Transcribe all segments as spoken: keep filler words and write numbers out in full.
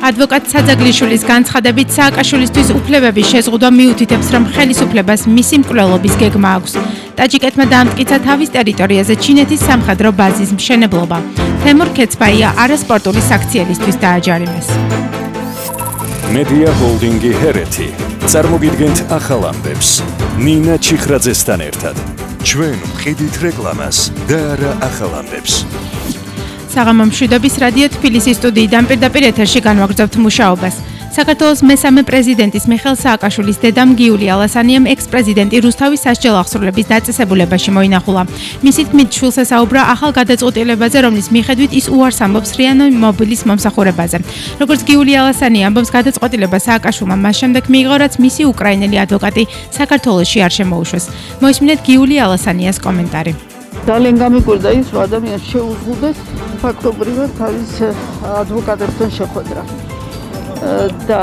ადვოკატ საძაგლიშვილის განცხადებით სააკაშვილისთვის უფლებების შეზღუდვა მიუთითებს, რომ ხელისუფლებას მისი მკვლელობის გეგმა აქვს. ტაჯიკეთმა დაამტკიცა თავის ტერიტორიაზე ჩინეთის სამხედრო ბაზის მშენებლობა. თემურ ქეცბაია არასპორტული საქციელისთვის დააჯარიმეს. მედია ჰოლდინგი ჰერეთი წარმოგიდგენთ ახალ ამბებს ნინა ჩიხრაძესთან ერთად. ჩვენ ვყიდით რეკლამას და არა ახალ ამბებს. საღამო მშვიდობის რადიო თბილისის სტუდიიდან პირდაპირ ეთერში განვაგრძობთ მუშაობას. საქართველოს მესამე პრეზიდენტის მიხეილ სააკაშვილის დედამ გიული ალასანიამ ექს-პრეზიდენტი რუსთავის სასჯელ აღსრულების დაწესებულებაში მოინახულა. მისი თქმით, შვილს ესაუბრა ახალ გადაწყვეტილებაზე, რომლის მიხედვით ის უარს ამბობს რეანიმობილის მომსახურებაზე. როგორც გიული ალასანი ამბობს, გადაწყვეტილება სააკაშვილმა მას შემდეგ მიიღო, რაც მისი უკრაინელი ადვოკატი საქართველოში არ შემოუშვეს. მოისმინეთ გიული ალასანიას კომენტარი. ძალიან გამიკვირდა ის, რომ ადამიანს შეუზღუდეს ფაქტობრივად თავის ადვოკატებთან შეხვედრა. და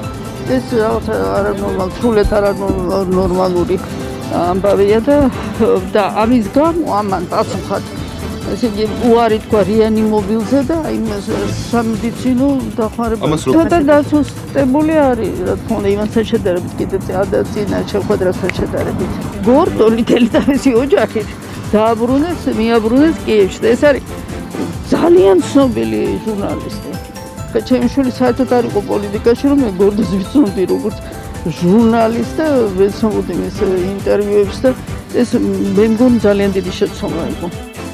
ეს არანორმალ, სრულად არანორმალური ამბავია და და ამის გამო ამან პასუხად ესე იგი უარი თქვა რეანიმობილზე და აი სამედიცინო დახმარებაზე. და დასუსტებული არის, რა თქმა უნდა, იმასთან შედარებით კიდე წინა შეხვედრასთან შედარებით. გორდონი თელი თავისი ოჯახით დააბრუნეს, მიაბრუნეს კიევში და ეს არის ძალიან ცნობილი ჟურნალისტი. ჩემი შვილი საერთოდ არ იყო პოლიტიკაში, რომ მე გორდოს ვიცნობდი როგორც ჟურნალისტი და ვეცნობოდი მის ინტერვიუებს და ეს მე მგონი ძალიან დიდი შეცდომა იყო.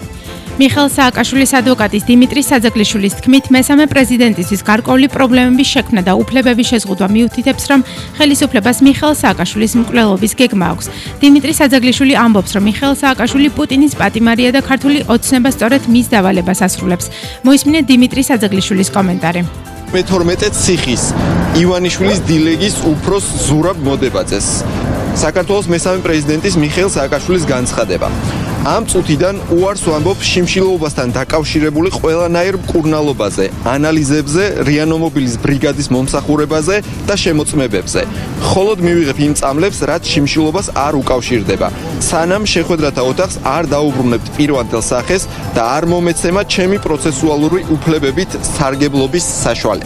მიხეილ სააკაშვილის ადვოკატის დიმიტრი საძაგლიშვილის თქმით, მესამე პრეზიდენტისთვის გარკვეული პრობლემების შექმნა და უფლებების შეზღუდვა მიუთითებს, რომ ხელისუფლებას მიხეილ სააკაშვილის მკვლელობის გეგმა აქვს. დიმიტრი საძაგლიშვილი ამბობს, რომ მიხეილ სააკაშვილი პუტინის პატიმარია და ქართული ოცნება სწორედ მის დავალებას ასრულებს. მოისმინეთ დიმიტრი საძაგლიშვილის კომენტარი. მეთორმეტე ციხის ივანიშვილის დილეგის უფროს ზურაბ მოდებაძეს. საქართველოს მესამე პრეზიდენტის მიხეილ სააკაშვილის განცხადება. ამ წუთიდან უარს ვამბობ შიმშილობასთან დაკავშირებული ყველანაირ მკურნალობაზე, ანალიზებზე, რეანიმობილის ბრიგადის მომსახურებაზე და შემოწმებებზე. მხოლოდ მივიღებ იმ წამლებს, რაც შიმშილობას არ უკავშირდება. სანამ შეხვედრათა ოთახს არ დაუბრუნებთ პირვანდელ სახეს და არ მომეცემა ჩემი პროცესუალური უფლებებით სარგებლობის საშუალება.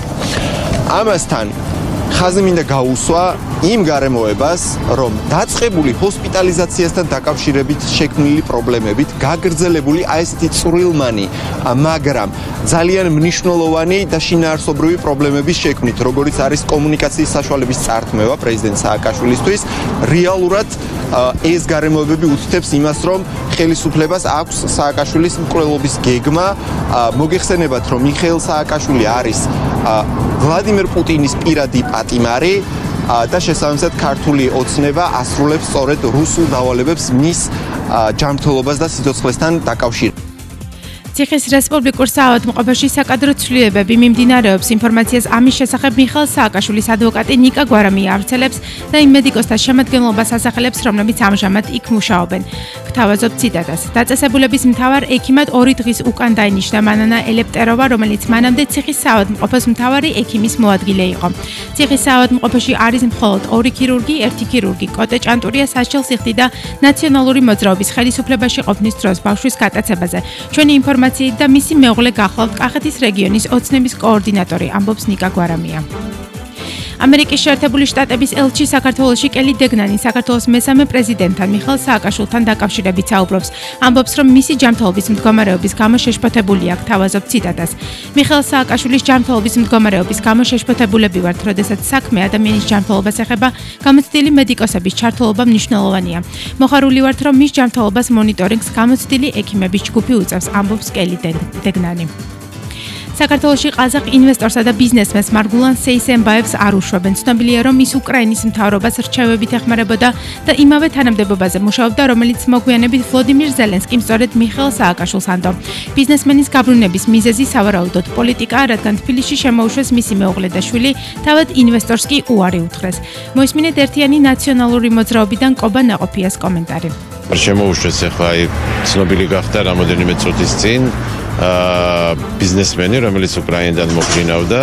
ამასთან ხაზი მინდა გაუსვა იმ გარემოებას, რომ დაწყებული ჰოსპიტალიზაციასთან დაკავშირებით შექმნილი პრობლემებით გაგრძელებული აი ესეთი წვრილმანი, მაგრამ ძალიან მნიშვნელოვანი და შინაარსობრივი პრობლემების შექმნით, როგორც არის კომუნიკაციის საშუალების წართმევა პრეზიდენტ სააკაშვილისთვის, რეალურად ეს გარემოებები უთითებს იმას, რომ ხელისუფლებას აქვს სააკაშვილის მკვლელობის გეგმა. მოგეხსენებათ, რომ მიხეილ სააკაშვილი არის ვლადიმერ პუტინის პირადი პატიმარი და შესაბამისად ქართული ოცნება ასრულებს სწორედ რუსულ დავალებებს მის ჯანმრთელობას და სიცოცხლესთან დაკავშირებით. ციხის რესპუბლიკურ საავადმყოფოში საკადრო ცვლილებები მიმდინარეობს. ინფორმაციას ამის შესახებ მიხეილ სააკაშვილის ადვოკატი ნიკა გვარამი ავრცელებს და იმ მედიკოსთა შემადგენლობას ასახელებს, რომლებიც ამჟამად იქ მუშაობენ. გთავაზობ ციტატას. დაწესებულების მთავარ ექიმად ორი დღის უკან დაინიშნა მანანა ელეპტეროვა, რომელიც მანამდე ციხის საავადმყოფოს მთავარი ექიმის მოადგილე იყო. ციხის საავადმყოფოში არის მხოლოდ ორი ქირურგი, ერთი ქირურგი, კოტე ჭანტურია სასჯელს იხდიდა ნაციონალური მოძრაობის ხელისუფლებაში ყოფნის დროს ბავშვის გატაცებაზე. ჩვენი ინფორმაცია და მისი მეუღლე გახლავთ კახეთის რეგიონის ოცნების კოორდინატორი, ამბობს ნიკა გვარამია. ამერიკის შეერთებული შტატების ელჩი საქართველოში კელი დეგნანი საქართველოს მესამე პრეზიდენტთან მიხეილ სააკაშვილთან დაკავშირებით საუბრობს. ამბობს, რომ მისი ჯანმრთელობის მდგომარეობის გამო შეშფოთებული აქვს, თავაზობ ციტატას. მიხეილ სააკაშვილის ჯანმრთელობის მდგომარეობის გამო შეშფოთებულები ვართ, როდესაც საქმე ადამიანის ჯანმრთელობას ეხება, გამოცდილი მედიკოსების ჩართულობა მნიშვნელოვანია. მოხარული ვართ, რომ მის ჯანმრთელობას მონიტორინგს გამოცდილი ექიმების ჯგუფი უწევს, ამბობს კელი დეგნანი. საქართველოში ყაზახ ინვესტორსა და ბიზნესმენს მარგულან სეისენბაევს არ უშვებენ. ცნობილია, რომ ის უკრაინის მთავრობას რჩევებით ეხმარებოდა და იმავე თანამდებობაზე მუშაობდა, რომელიც მოგვიანებით ვლოდიმირ ზელენსკიმ სწორედ მიხეილ სააკაშვილს ანდო. ბიზნესმენის გაბრუნების მიზეზი სავარაუდოდ პოლიტიკაა, რადგან თბილისში შემოუშვეს მისი მეუღლე და შვილი, თავად ინვესტორს კი უარი უთხრეს. მოისმინეთ ერთიანი ნაციონალური მოძრაობიდან კობა ნაყოფიას კომენტარი. შემოუშვეს ახლა აი ცნობილი გახდა რამოდენიმე წუთის წინ ბიზნესმენი, რომელიც უკრაინიდან მოგვინავდა,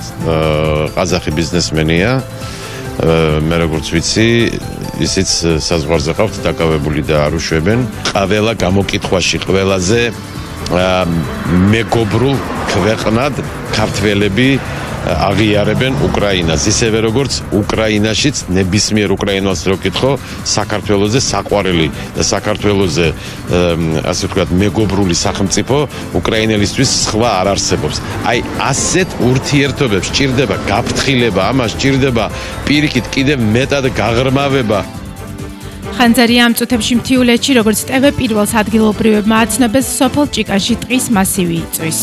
ყაზახი ბიზნესმენია. მე როგორც ვიცი, ისიც საზღვარზე ყავთ დაკავებული და არ უშვებენ. ყველა გამოკითხვაში ყველაზე მეგობრულ ქვეყნად ქართველები აღიარებენ უკრაინას, ისევე როგორც უკრაინაშიც ნებისმიერ უკრაინელს რო კითხო, საქართველოზე საყვარელი და საქართველოზე ასე ვთქვათ მეგობრული სახელმწიფო უკრაინელისთვის სხვა არ არსებობს. აი ასეთ ურთიერთობებს ჭირდება გაფრთხილება, ამას ჭირდება პირიქით კიდევ მეტად გაღრმავება. ხანძარია ამ წუთებში მთიულეთში, როგორც ტევ პირველს ადგილობრივებმა აცნობეს, სოფელ ჭიკანში ტყის მასივი იწვის.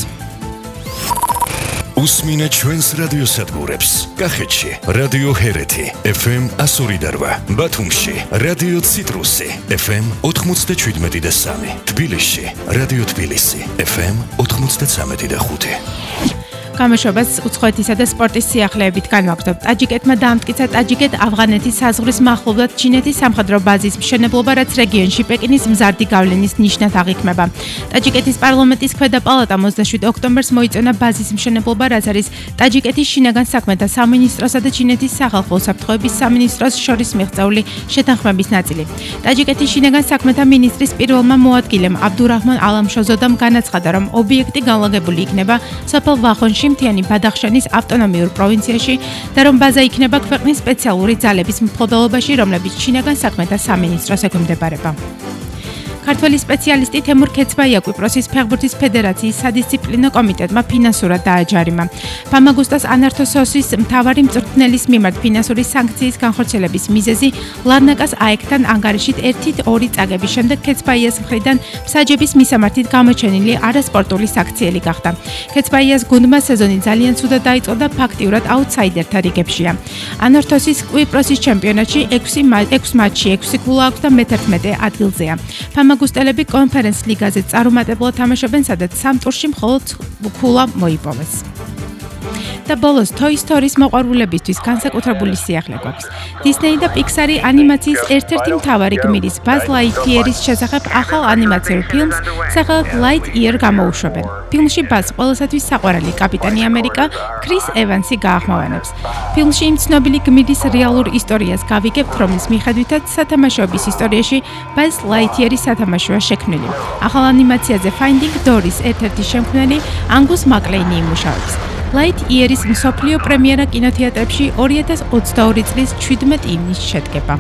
უსმინეთ ჩვენს რადიოსადგურებს. კახეთში რადიო ჰერეთი ეფ ემ ასორი და რვა, ბათუმში რადიო ციტრუსი ეფ ემ ოთხმოცდაშვიდმეტი და სამი, თბილისში რადიო თბილისი ეფ ემ ოთხმოცდაცამეტი და ხუთი. გამოშვებას უცხოეთისა და სპორტის სიახლეებით განვაგრძობთ. ტაჯიკეთმა დაამტკიცა ტაჯიკეთ-ავღანეთის საზღვრის მახლობლად ჩინეთის სამხედრო ბაზის მშენებლობა, რაც რეგიონში პეკინის მზარდი გავლენის ნიშნად აღიქმება. ტაჯიკეთის პარლამენტის ქვედა პალატამ ოცდაშვიდ ოქტომბერს მოიწონა ბაზის მშენებლობა, რაც არის ტაჯიკეთის შინაგან საქმეთა სამინისტროსა და ჩინეთის სახალხო უსაფრთხოების სამინისტროს შორის მიღწეული შეთანხმების ნაწილი. ტაჯიკეთის შინაგან საქმეთა მინისტრის პირველმა მოადგილემ აბდურაჰმან ალამშოზოდამ განაცხადა, რომ ობიექტი განლაგებული იქნება სოფელ ვახონში, მთიანი ბადახშანის ავტონომიურ პროვინციაში და რომ ბაზა იქნება ქვეყნის სპეციალური ძალების მფლობელობაში, რომლებიც შინაგან საქმეთა სამინისტროს ექვემდებარება. ქართველი სპეციალისტი თემურ ქეცბაია კვიპროსის ფეხბურთის ფედერაციის სადისციპლინო კომიტეტმა ფინანსურად დააჯარიმა. ფამაგუსტას ანართოსოსის მთავარი მწვრთნელის მიმართ ფინანსური სანქციის განხორციელების მიზეზი ლარნაკას აეკთან ანგარიშით ერთი ორი წაგების შემდეგ ქეცბაიას მხრიდან მსაჯების მისამართით გამოჩენილი არასპორტული საქციელი გახდა. ქეცბაიას გუნდმა სეზონი ძალიან ცუდად დაიწყო და ფაქტიურად აუთსაიდერთა რიგებშია. ანართოსის კვიპროსის ჩემპიონატში ექვსი მატჩი ექვსი ქულა აქვს და მეთერთმეტე ადგილზეა. ფამაგუსტელები კონფერენს ლიგაზე წარუმატებლად თამაშობენ, სადაც სამ ტურში მხოლოდ ქულა მოიპოვეს. და ბოლოს Toy Story-ს მოყვარულებისთვის განსაკუთრებული სიახლე გვაქვს. Disney და Pixar-ი ანიმაციის ერთ-ერთი მთავარი გმირის Buzz Lightyear-ის შესახებ ახალ ანიმაციურ ფილმს სახელად Lightyear გამოუშვებენ. ფილმში Buzz ყველასათვის საყვარელი კაპიტანი ამერიკა Chris Evans-ი გაახმოვანებს. ფილმში იმ ცნობილი გმირის რეალურ ისტორიას გავიგებთ, რომლის მიხედვითაც სათამაშოების ისტორიაში Buzz Lightyear-ის სათამაშოა შექმნილი. ახალ ანიმაციაზე Finding Dory-ის ერთ-ერთი შემქმნელი Angus MacLean-ი იმუშავებს. Lightyear-ის მსოფლიო პრემიერა კინოთეატრებში ორი ათას ოცდაორი წლის შვიდმეტი ივნისს შედგება.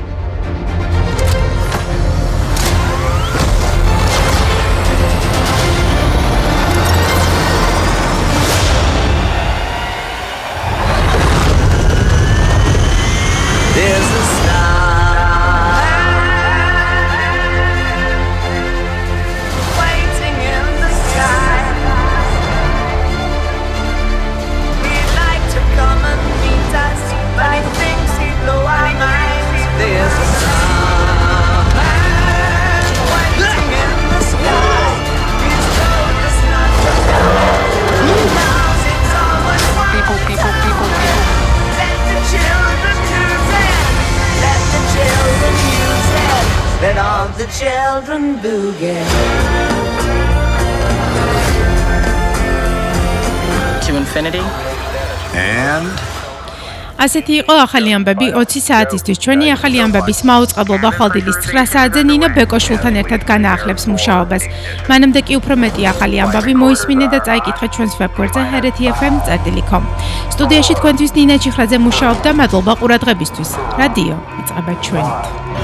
The children boogie. To infinity and ასეთი იყო ახალი ამბები ოცი საათისთვის. ჩვენი ახალი ამბების მაუწყებლობა ხვალდილის ცხრა საათზე ნინო ბეკოშულთან ერთად განაახლებს მუშაობას. მანამდე კი უფრო მეტი ახალი ამბები მოისმინე და წაიკითხეთ ჩვენს ვებგვერდზე ჰერეთი ეფ ემ წერტილი კომ. სტუდიაში თქვენთვის ნინა ჩიხრაძე მუშაობდა. მადლობა ყურადღებისთვის. რადიო იწყება ჩვენით.